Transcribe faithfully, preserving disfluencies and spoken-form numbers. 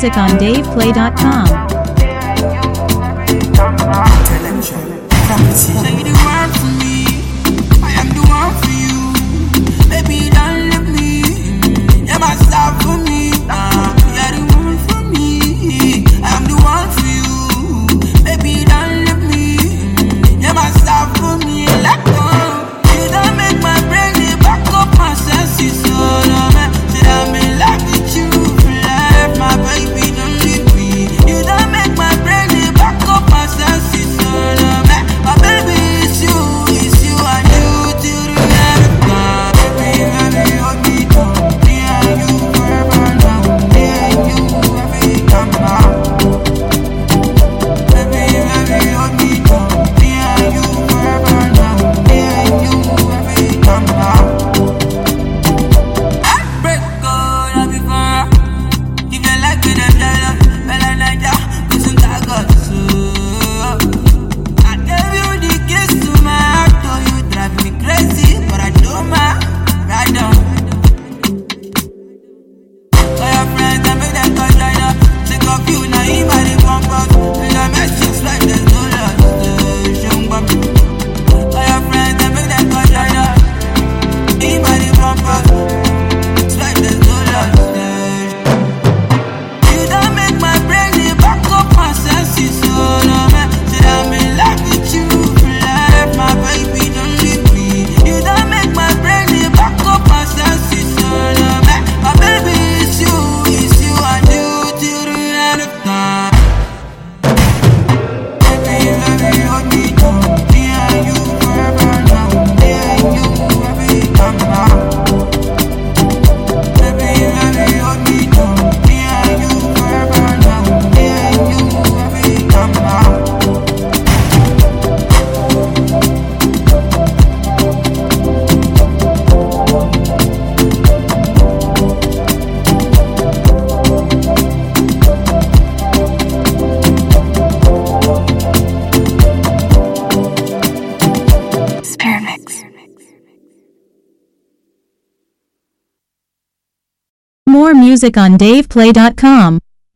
music on dave play dot com. So you the one for me, I am the one for you. Baby, don't leave me, you're my star for me. Uh, you're the one for me, I am the one for you. Baby, don't leave me, you're my star for me. Let go, you don't make my brain the back up my senses. So no man, said I'm in love with you for life, my baby, don't leave me. You don't make my brain the back up my senses. So no man. My baby, it's you, it's you and you till the end of time. Baby, baby, hold me down. Me and you forever now. Me and you every time now. Baby, baby, hold me down. Me and you forever now. Me and you every time now. Heartbreak, God, I'll be fine. If you like me, then tell them. Well, I like that, put some tag crazy, but I do my right now. All your friends, I make them touch right now. Think of you, now you might be comfort. And I make you like there's no lost. All your friends, I make them touch right now. You might be comfort. It's like there's no lost. You don't make my brain the back up my senses. So no man, say I'm in love with you for life, my baby. You don't make my brain the back up my senses. So no man, my baby, it's you, it's you and you till the end of time. Baby, baby, hold me down. Me and you forever now. Me and you every time now. Baby, baby, hold me down. Me and you forever now. Me and you every time now. More music on dave play dot com.